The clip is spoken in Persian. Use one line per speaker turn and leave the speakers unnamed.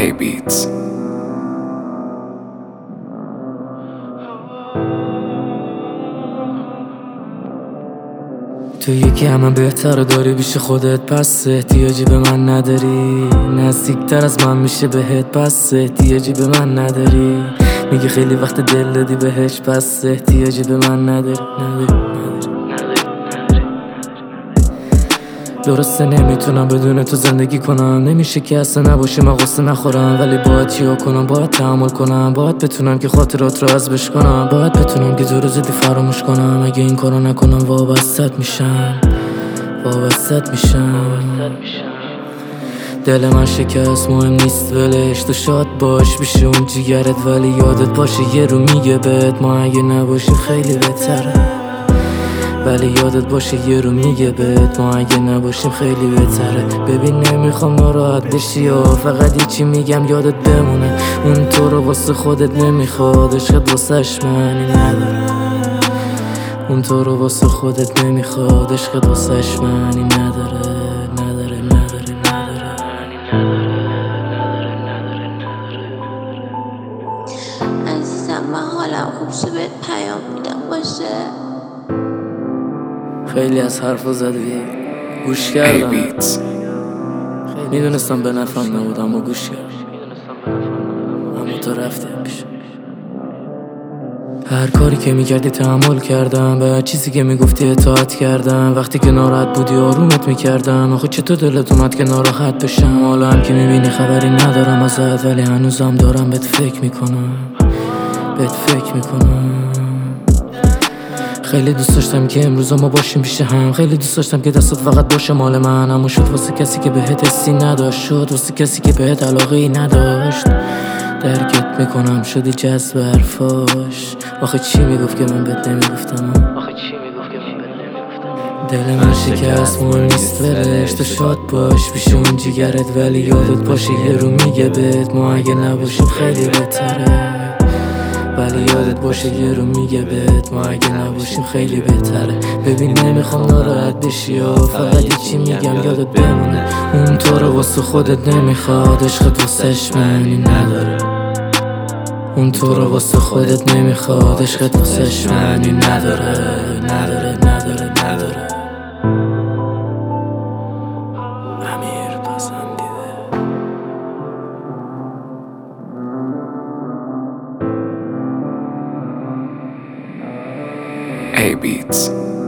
A beats.
تو یکی همه بهتر داری بیش خودت، پس احتیاجی به من نداری. نزدیکتر از من میشه بهت، پس احتیاجی به من نداری. میگی خیلی وقت دل دادی بهش، پس احتیاجی به من نداری. درسته نمیتونم بدون تو زندگی کنم، نمیشه که اصلا نباشی من غصه نخورم، ولی باید چیا کنم؟ باید تحمل کنم، باید بتونم که خاطرات رو حذفش کنم، باید بتونم که تو رو زدی فراموش کنم. اگه این کارو نکنم وابستت میشم. دل من شکست، مهم نیست ولش، تو شاد باش بیشه اون جیگرت، ولی یادت باشه یه رو میگه بهت ما اگه نباشیم خیلی بهتره. ولی یادت باشه یه رو میگه بهت ما اگه نباشیم خیلی بهتره. ببین نمیخوام ناراحت بشی فقط یه چی میگم یادت بمونه، اون تو رو واسه خودت نمیخواد، عشقت واسش معنی نداره. اون تو رو واسه خودت نمیخواد، عشقت واسش معنی نداره.
عزیزم من حالم خوب شه بهت پیام میدم باشه.
خیلی از حرفا زدی، گوش
A
کردم،
beats.
میدونستم به نفعم نبود اما گوش کردم. اما تو رفتی پیش. هر کاری که میکردی تحمل کردم، به هر چیزی که میگفتی اطاعت کردم. وقتی که ناراحت بودی آرومت میکردم. آخه چطور دلت اومد که ناراحت بشم؟ حالا هم که میبینی خبری ندارم ازت، ولی هنوزم دارم بهت فکر میکنم. خیلی دوست داشتم که امروز ما باشیم پیش هم، خیلی دوست داشتم که دستت فقط باشه مال من، اما شد واسه کسی که بهت حسی نداشت، شد واسه کسی که بهت علاقه ای نداشت. درکت میکنم شدی جذب حرفاش، آخه چی میگفت که من بهت نمیگفتم؟ دل من شکست، مهم نیست ولش، تو شاد باش بیشه اون جیگرت، ولی یادت باشه یه رو میگه بهت ما اگه نباشیم خیلی بهتره. ولی یادت باشه یه رو میگه بهت ما اگه نباشیم خیلی بهتره. ببین نمیخوام ناراحت بشی فقط یه چی میگم یادت بمونه، اون تو رو واسه خودت نمیخواد، عشقت واسش معنی نداره. اون تو رو واسه خودت نمیخواد، عشقت واسش معنی نداره. امیر پسندیده.
A beats.